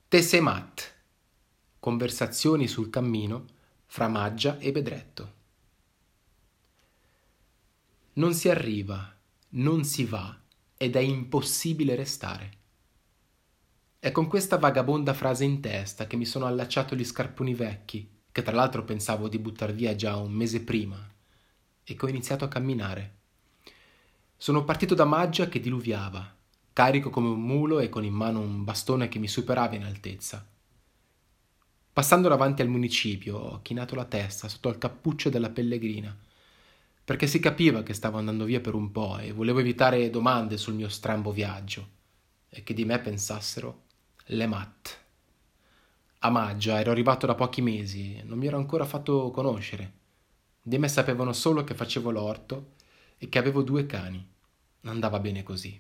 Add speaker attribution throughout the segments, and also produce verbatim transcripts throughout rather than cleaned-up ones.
Speaker 1: Tesemat. Conversazioni sul cammino fra Maggia e Bedretto. Non si arriva, non si va ed è impossibile restare. È con questa vagabonda frase in testa che mi sono allacciato gli scarponi vecchi, che tra l'altro pensavo di buttar via già un mese prima, e che ho iniziato a camminare. Sono partito da Maggia che diluviava, carico come un mulo e con in mano un bastone che mi superava in altezza. Passando davanti al municipio ho chinato la testa sotto il cappuccio della pellegrina, perché si capiva che stavo andando via per un po' e volevo evitare domande sul mio strambo viaggio e che di me pensassero le mat. A Maggia ero arrivato da pochi mesi e non mi ero ancora fatto conoscere. Di me sapevano solo che facevo l'orto e che avevo due cani. Andava bene così.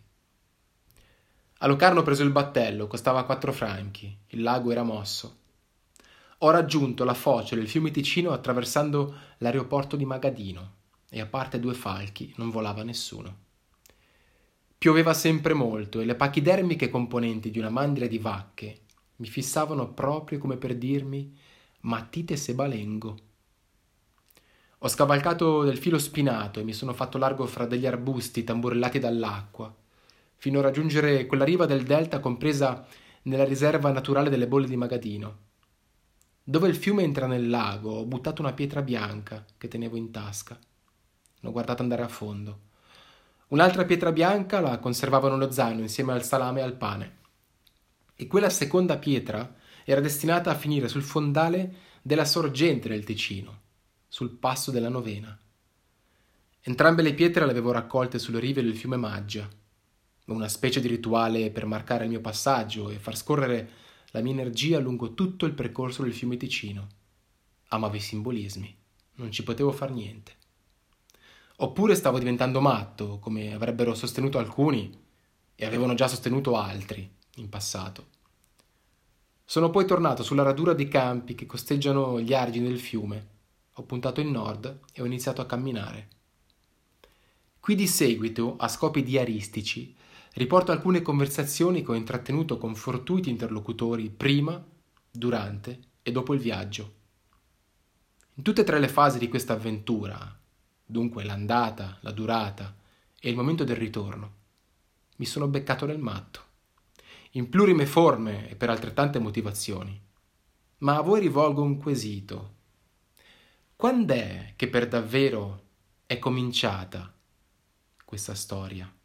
Speaker 1: A Locarno ho preso il battello, costava quattro franchi, il lago era mosso. Ho raggiunto la foce del fiume Ticino attraversando l'aeroporto di Magadino e a parte due falchi non volava nessuno. Pioveva sempre molto e le pachidermiche componenti di una mandria di vacche mi fissavano proprio come per dirmi «Matite se balengo». Ho scavalcato del filo spinato e mi sono fatto largo fra degli arbusti tamburellati dall'acqua, fino a raggiungere quella riva del delta compresa nella riserva naturale delle bolle di Magadino. Dove il fiume entra nel lago ho buttato una pietra bianca che tenevo in tasca. L'ho guardata andare a fondo. Un'altra pietra bianca la conservavo nello zaino insieme al salame e al pane. E quella seconda pietra era destinata a finire sul fondale della sorgente del Ticino, sul passo della Novena. Entrambe le pietre le avevo raccolte sulle rive del fiume Maggia, una specie di rituale per marcare il mio passaggio e far scorrere la mia energia lungo tutto il percorso del fiume Ticino. Amavo i simbolismi, non ci potevo far niente. Oppure stavo diventando matto, come avrebbero sostenuto alcuni e avevano già sostenuto altri in passato. Sono poi tornato sulla radura dei campi che costeggiano gli argini del fiume. Ho puntato in nord e ho iniziato a camminare. Qui di seguito, a scopi diaristici, riporto alcune conversazioni che ho intrattenuto con fortuiti interlocutori prima, durante e dopo il viaggio. In tutte e tre le fasi di questa avventura, dunque l'andata, la durata e il momento del ritorno, mi sono beccato nel matto, in plurime forme e per altrettante motivazioni. Ma a voi rivolgo un quesito. Quand'è che per davvero è cominciata questa storia?